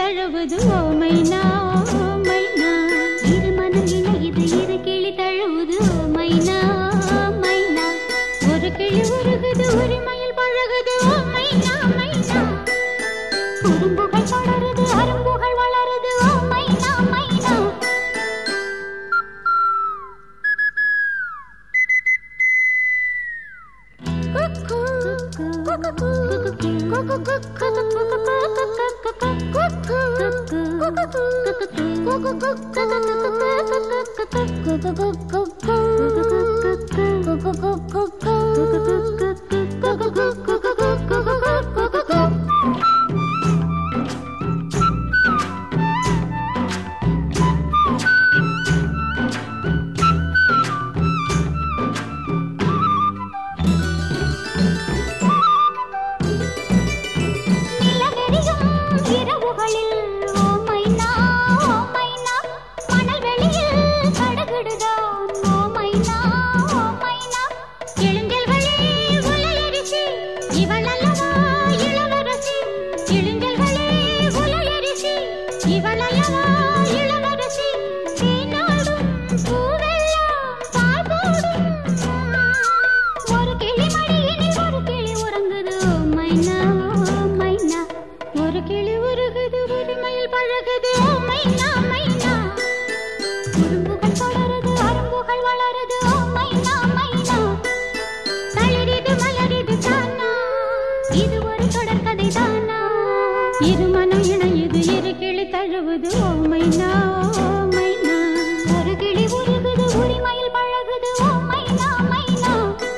தழுவது ஓ மைனா மைனா இரு மனம் இணையுது இரு கிளி தழுவுது ஓ மைனா மைனா ஒரு கிளி உருகுது ஒரு மயில் பழகுது ஓ மைனா மைனா குறும்புகள் தொடருது அரும்புகள் வளருது ஓ மைனா மைனா இருமனம் இணையுது இரு கிளி தழுவுது ஓ மைனா மைனா ஒரு கிளி உருகுது உரிமையில் பழகுது ஓ மைனா மைனா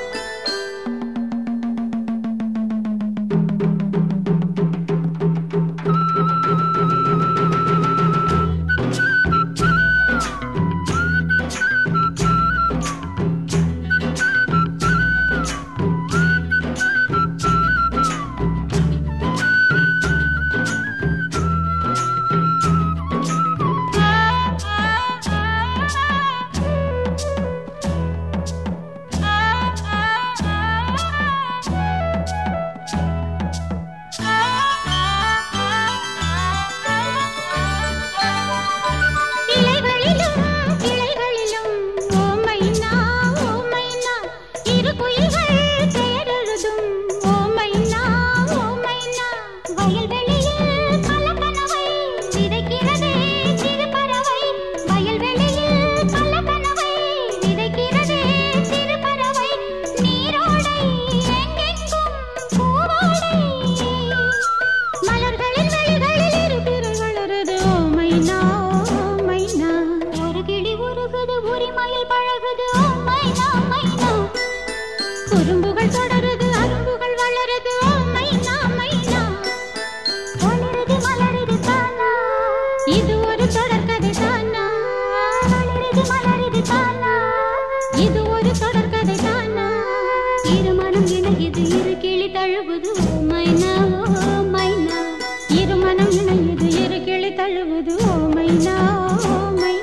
குறும்புகள் தொடருது அரும்புகள் வளருது ஓ மைனா மைனா வளருது மலருது தானா இது ஒரு தொடர்கதை தானா வளருது மலருது தானா இது ஒரு தொடர்கதை தானா இருமனம் இணையுது இரு கிளி தழுவுது ஓ மைனா மைனா இருமனம் இணையுது இரு கிளி தழுவுது ஓ மைனா மைனா